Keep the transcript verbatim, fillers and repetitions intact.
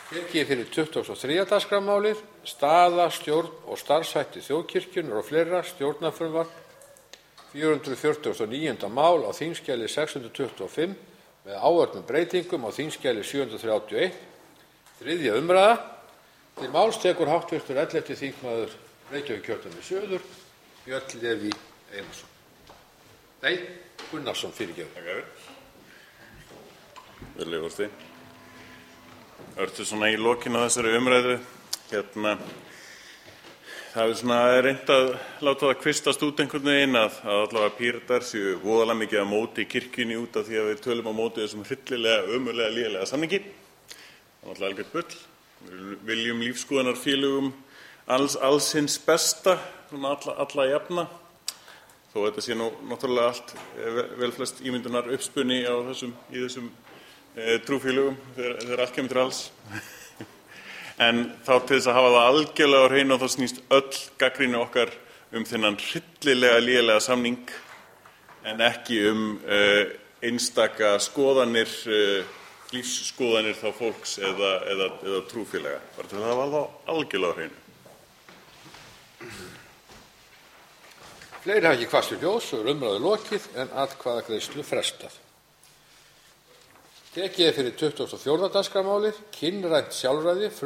Tekið er fyrir tuttugasta og þriðja dagskrármálið, staða, stjórn og starfshættir þjóðkirkjunnar og fleira, stjórnarfrumvarp, fjögur hundruð fjörutíu og níu mál á þingskjali sex hundruð tuttugu og fimm með áorðnum breytingum á þingskjali sjö hundruð þrjátíu og eitt, þriðja umræða. Til máls tekur háttvirtur ellefti þingmaður Reykjavíkurkjördæmis suður, Björn Leví Einarsson. Nei, Gunnarsson, fyrirgefðu. Virðulegur forseti. Örtu svona í lokin á þessari umræðu. Hérna, það er svona reynt að láta það kvistast út einhvern veginn að, að allavega Píratar séu voðalega mikið á móti kirkjunni út af því að við tölum á móti þessum hryllilega, ömurlega, lélega samningi. Það er alltaf algjört bull. Við viljum lífskoðunarfélögum alls, alls hins besta, svona alla, alla jafna. Þó þetta sé nú náttúrulega allt vel flest ímyndunar uppspunni á þessum, í þessum e, trúfélögum þegar, þegar allt kemur til alls. En þá til þess að hafa það algjörlega á hreinu og þá snýst öll gagnrýni okkar um þennan hryllilega lélega samning en ekki um e, einstaka skoðanir, e, lífsskoðanir þá fólks eða, eða, eða trúfélaga. Bara til að hafa það algjörlega á hreinu. Fleiri hafa ekki kvast í ljós og er umræðu lokið en atkvæðagreiðslu frestað. Tekið er fyrir tuttugasta og fjórða dagskrármálið, kynrænt sjálfræði,